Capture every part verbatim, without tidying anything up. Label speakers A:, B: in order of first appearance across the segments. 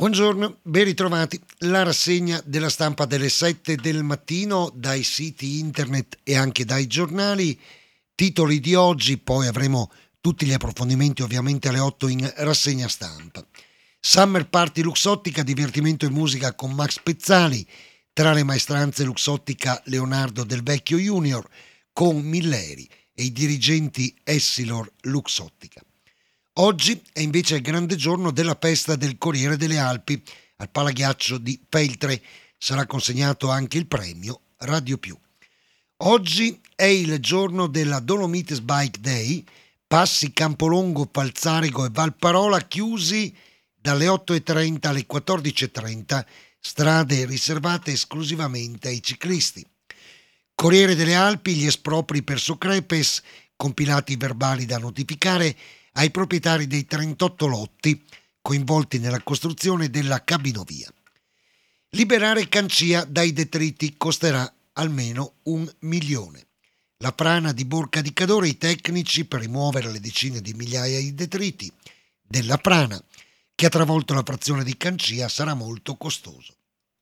A: Buongiorno, ben ritrovati. La rassegna della stampa delle sette del mattino dai siti internet e anche dai giornali. Titoli di oggi, poi avremo tutti gli approfondimenti ovviamente alle otto in rassegna stampa. Summer Party Luxottica, divertimento e musica con Max Pezzali. Tra le maestranze Luxottica Leonardo Del Vecchio Junior con Milleri e i dirigenti Essilor Luxottica. Oggi è invece il grande giorno della festa del Corriere delle Alpi. Al Palaghiaccio di Feltre sarà consegnato anche il premio Radio Più. Oggi è il giorno della Dolomites Bike Day. Passi Campolongo, Falzarico e Valparola chiusi dalle otto e trenta alle quattordici e trenta, strade riservate esclusivamente ai ciclisti. Corriere delle Alpi, gli espropri per Socrepes, compilati verbali da notificare ai proprietari dei trentotto lotti coinvolti nella costruzione della cabinovia. Liberare Cancia dai detriti costerà almeno un milione. La frana di Borca di Cadore, i tecnici per rimuovere le decine di migliaia di detriti della frana che ha travolto la frazione di Cancia sarà molto costoso.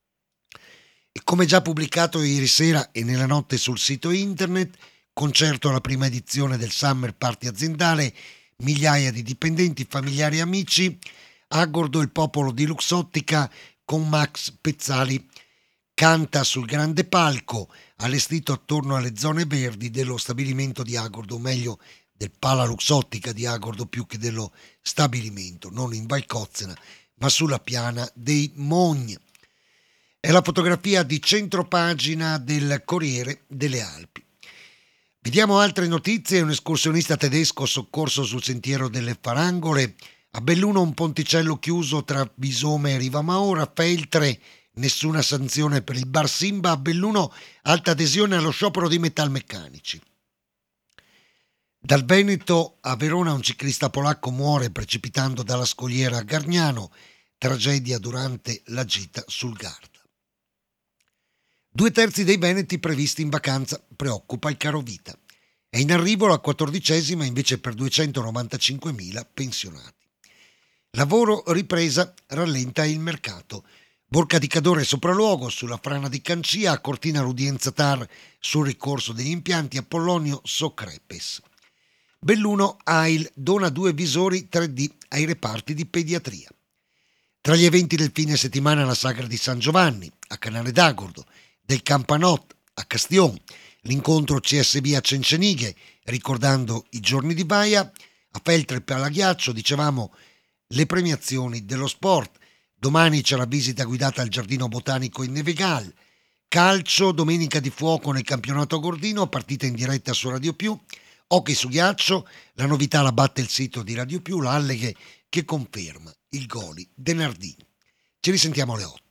A: E come già pubblicato ieri sera e nella notte sul sito internet, concerto alla prima edizione del Summer Party aziendale, migliaia di dipendenti, familiari e amici, Agordo il popolo di Luxottica con Max Pezzali, canta sul grande palco allestito attorno alle zone verdi dello stabilimento di Agordo, o meglio del Pala Luxottica di Agordo più che dello stabilimento, non in Valcozzena ma sulla piana dei Mogni. È la fotografia di centropagina del Corriere delle Alpi. Vediamo altre notizie. Un escursionista tedesco soccorso sul sentiero delle Farangole. A Belluno un ponticello chiuso tra Bisome e Rivamaura. Feltre, nessuna sanzione per il bar Simba. A Belluno alta adesione allo sciopero di metalmeccanici. Dal Veneto a Verona un ciclista polacco muore precipitando dalla scogliera a Gargnano. Tragedia durante la gita sul Garda. Due terzi dei veneti previsti in vacanza, preoccupa il carovita. È in arrivo la quattordicesima invece per duecentonovantacinquemila pensionati. Lavoro, ripresa, rallenta il mercato. Borca di Cadore sopralluogo sulla frana di Cancia, a Cortina l'udienza T A R sul ricorso degli impianti, a Pollonio Socrepes. Belluno A I L dona due visori tre D ai reparti di pediatria. Tra gli eventi del fine settimana la sagra di San Giovanni, a Canale d'Agordo, del Campanot a Castion, l'incontro C S B a Cencenighe, ricordando i giorni di Baia, a Feltre e Palaghiaccio, dicevamo, le premiazioni dello sport. Domani c'è la visita guidata al Giardino Botanico in Nevegal. Calcio, domenica di fuoco nel campionato Gordino, partita in diretta su Radio Più. Hockey su ghiaccio, la novità la batte il sito di Radio Più, l'Alleghe che conferma il goli De Nardini. Ci risentiamo alle otto.